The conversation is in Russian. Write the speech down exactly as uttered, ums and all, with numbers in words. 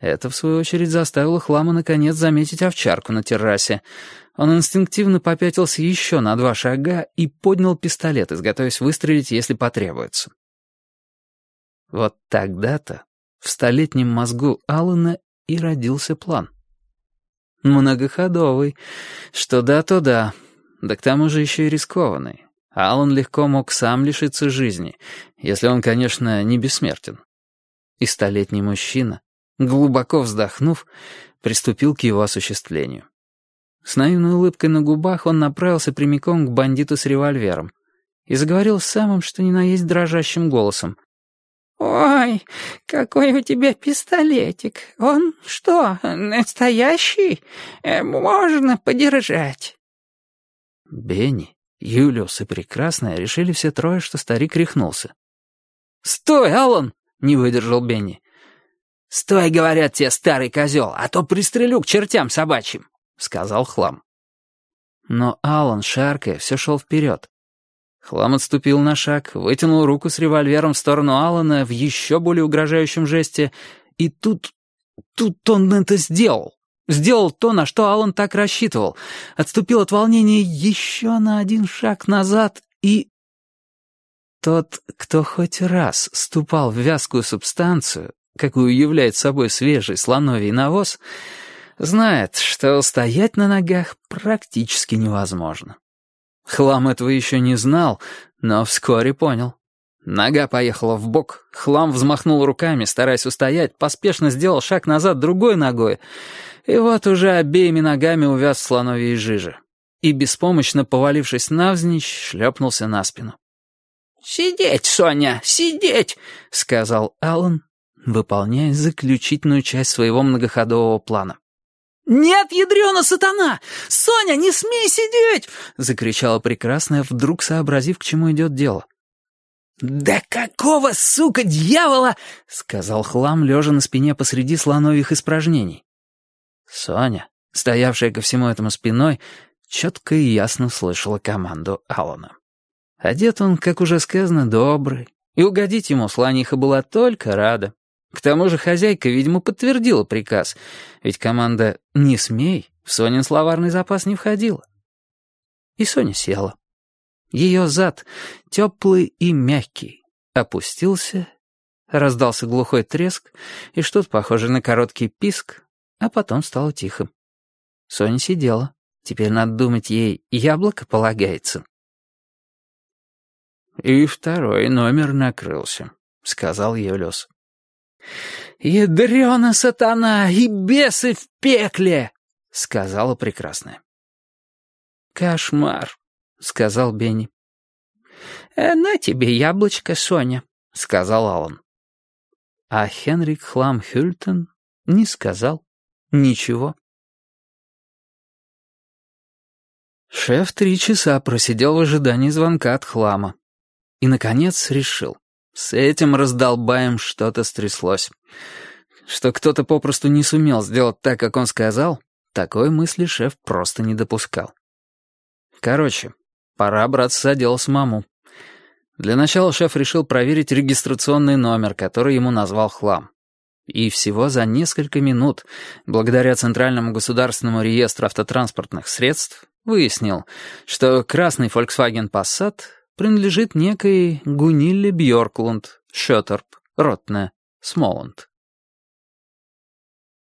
Это, в свою очередь, заставило Хлама наконец заметить овчарку на террасе. Он инстинктивно попятился еще на два шага и поднял пистолет, изготовясь выстрелить, если потребуется. Вот тогда-то в столетнем мозгу Алана и родился план. Многоходовый. Что да, то да. Да к тому же еще и рискованный. Алан легко мог сам лишиться жизни, если он, конечно, не бессмертен. И столетний мужчина, глубоко вздохнув, приступил к его осуществлению. С наивной улыбкой на губах он направился прямиком к бандиту с револьвером и заговорил самым что ни на есть дрожащим голосом. «Ой, какой у тебя пистолетик! Он что, настоящий? Можно подержать?» Бенни, Юлиус и Прекрасная решили все трое, что старик рехнулся. «Стой, Алан!» — не выдержал Бенни. «Стой, говорят тебе, старый козел, а то пристрелю к чертям собачьим», — сказал Хлам. Но Алан, шаркая, все шел вперед. Хлам отступил на шаг, вытянул руку с револьвером в сторону Алана в еще более угрожающем жесте, и тут... тут он это сделал. Сделал то, на что Алан так рассчитывал. Отступил от волнения еще на один шаг назад и... Тот, кто хоть раз ступал в вязкую субстанцию, какую является собой свежий слоновий навоз, знает, что стоять на ногах практически невозможно. Хлам этого еще не знал, но вскоре понял. Нога поехала вбок, Хлам взмахнул руками, стараясь устоять, поспешно сделал шаг назад другой ногой, и вот уже обеими ногами увяз в слоновьей жиже. И, беспомощно повалившись навзничь, шлепнулся на спину. «Сидеть, Соня, сидеть!» — сказал Алан, выполняя заключительную часть своего многоходового плана. «Нет, ядрёна сатана! Соня, не смей сидеть!» — закричала Прекрасная, вдруг сообразив, к чему идет дело. «Да какого, сука, дьявола!» — сказал Хлам, лежа на спине посреди слоновьих испражнений. Соня, стоявшая ко всему этому спиной, четко и ясно слышала команду Алана. Одет он, как уже сказано, добрый, и угодить ему слониха была только рада. К тому же хозяйка, видимо, подтвердила приказ, ведь команда «не смей» в Сонин словарный запас не входила. И Соня села. Ее зад, теплый и мягкий, опустился, раздался глухой треск и что-то похожее на короткий писк, а потом стало тихо. Соня сидела. Теперь, надо думать, ей яблоко полагается. «И второй номер накрылся», — сказал Юлиус. «Ядрёна сатана и бесы в пекле!» — сказала Прекрасная. «Кошмар», — сказал Бенни. «Э, «На тебе яблочко, Соня», — сказал Алан. А Хенрик Хлам Хюльтон не сказал ничего. Шеф три часа просидел в ожидании звонка от Хлама. И, наконец, решил. С этим раздолбаем что-то стряслось. Что кто-то попросту не сумел сделать так, как он сказал, такой мысли шеф просто не допускал. Короче, пора браться за дело самому. Для начала шеф решил проверить регистрационный номер, который ему назвал Хлам. И всего за несколько минут, благодаря Центральному государственному реестру автотранспортных средств, выяснил, что красный Volkswagen Passat принадлежит некой Гунилле Бьорклунд, Шёторп, Ротне, Смоланд.